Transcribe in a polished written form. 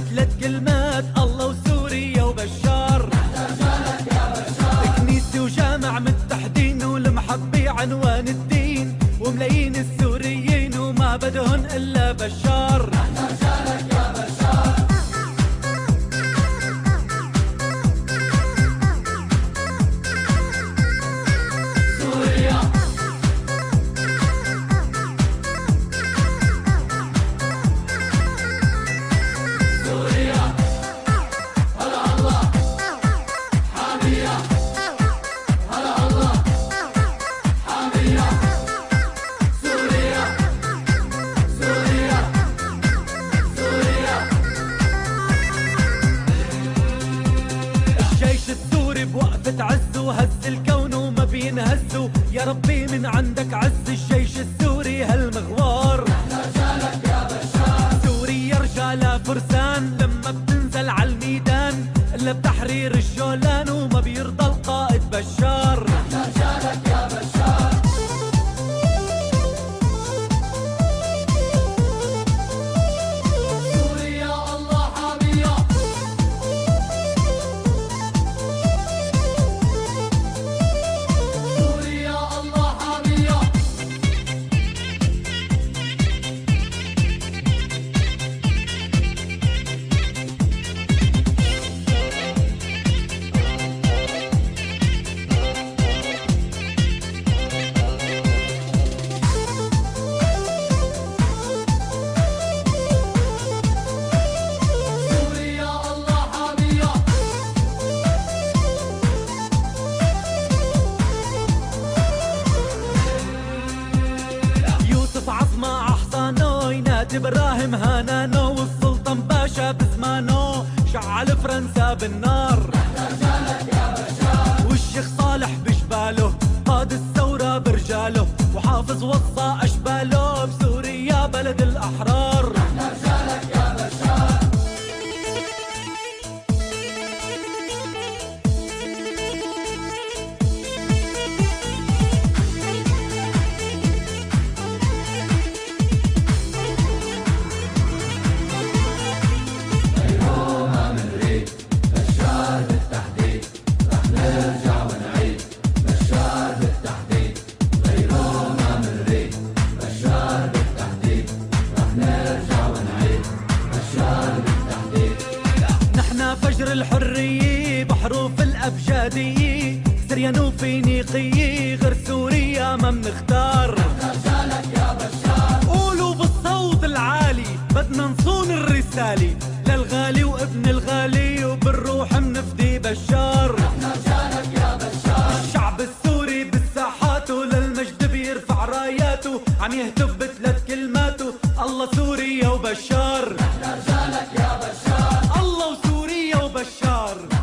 بثلاث كلمات: الله وسوريا وبشار. كنيسة وجامع متحدين والمحبة عنوان الدين، وملايين السوريين وما بدهن إلا بشار. بوقفة عز وهز الكون وما بينهزوا، يا ربي من عندك عز الجيش السوري هالمغوار. رجالك يا بشار، سوريا رجالها فرسان، لما بتنزل عالميدان الا بتحرير الجولان، وما بيرضى القائد بشار. رجالك يا بشار. عظمة أحصانو ينادي إبراهيم هانانو، والسلطان باشا بزمانو شعل فرنسا بالنار. والشيخ صالح بجباله قاد الثورة برجاله، وحافظ وصى أشباله بسوريا بلد الأحرار. فجر الحرية بحروف الأبجدية، سريان وفينيقية، غير سوريا ما منختار. رجالك يا بشار، قولوا بالصوت العالي بدنا نصون الرسالة للغالي وابن الغالي، وبالروح منفدي بشار. رجالك يا بشار. الشعب السوري بالساحات وللمجد بيرفع راياته، عم يهتف بثلاث كلماته: الله سوريا وبشار. رجالك يا بشار. الله وسوريا وبشار.